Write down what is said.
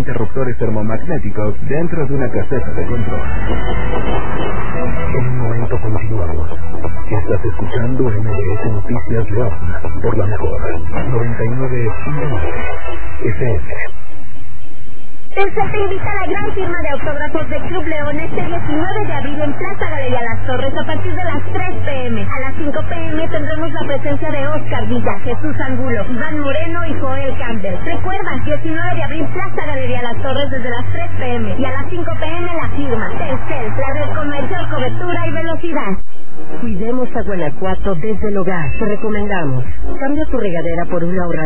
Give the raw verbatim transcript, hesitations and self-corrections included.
interruptores termomagnéticos dentro de una caseta de control. En un momento continuamos. Estás escuchando M B S Noticias León por la mejor noventa y nueve punto nueve F M. Telcel te invita a la gran firma de autógrafos de Club León este diecinueve de abril en Plaza Galería Las Torres a partir de las tres pm. A las cinco pm tendremos la presencia de Oscar Villa, Jesús Angulo, Iván Moreno y Joel Campbell. Recuerda, diecinueve de abril Plaza Galería Las Torres desde las tres pm y a las cinco pm la firma. Telcel, la red con mayor cobertura y velocidad. Cuidemos a Guanajuato desde el hogar. Te recomendamos. Cambia tu regadera por una ahorradora